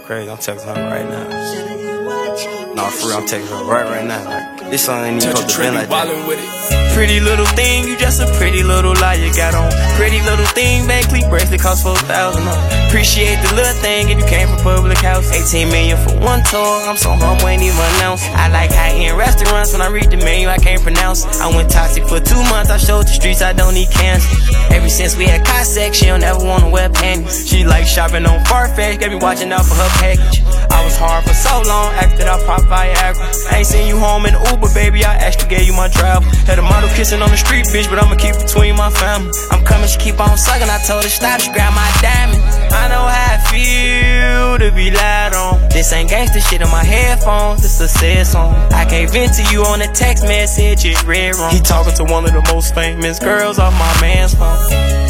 crazy. I'm texting her right now. No, for real, I'm texting her right now. Like, this song ain't even supposed to be like that. Pretty little thing, you just a pretty little lie you got on. Pretty little thing, Van Cleef bracelet cost $4,000. Appreciate the little thing if you came from public house. 18 million for one tour, I'm so humble, ain't even announced. I like high-end restaurants, when I read the menu, I can't pronounce. I went toxic for 2 months, I showed the streets I don't need cancer. Ever since we had Cossack, she don't ever wanna wear panties. She like shopping on Farfetch, got me watching out for her package. I was hard for so long, after I popped Viagra. I ain't seen you home in the Uber, baby, I actually gave you my travel. Had a model kissing on the street, bitch, but I'ma keep between my family. I'm coming, she keep on sucking, I told her stop, she grabbed my diamond. I know how I feel to be lied on. This ain't gangsta shit on my headphones, this a sad song. I can't vent to you on a text message, it's red wrong. He talking to one of the most famous girls off my man's phone.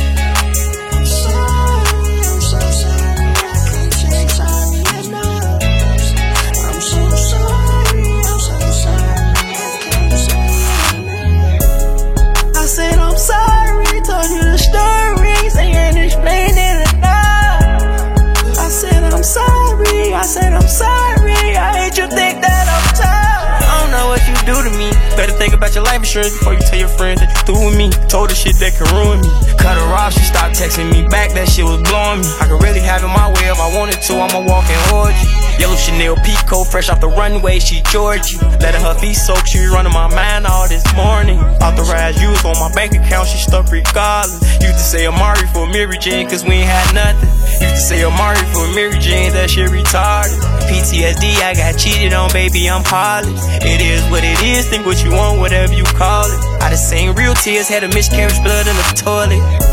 I'm sorry, I hate you think that I'm tired. I don't know what you do to me. Better think about your life insurance before you tell your friends that you through with me. Told her shit that can ruin me. Cut her off, she stopped texting me back, that shit was blowing me. I could really have it my way if I wanted to, I'ma walk and hold you. Yellow Chanel Pico, fresh off the runway, she Georgie. Letting her feet soak, she running my mind all this morning. Authorized use on my bank account, she stuck regardless. Used to say Amari for Mary Jane, cause we ain't had nothing. Used to say Amari for Mary Jane, that shit retarded. PTSD, I got cheated on, baby, I'm polished. It is what it is, think what you want, whatever you call it. I done seen real tears, had a miscarriage, blood in the toilet.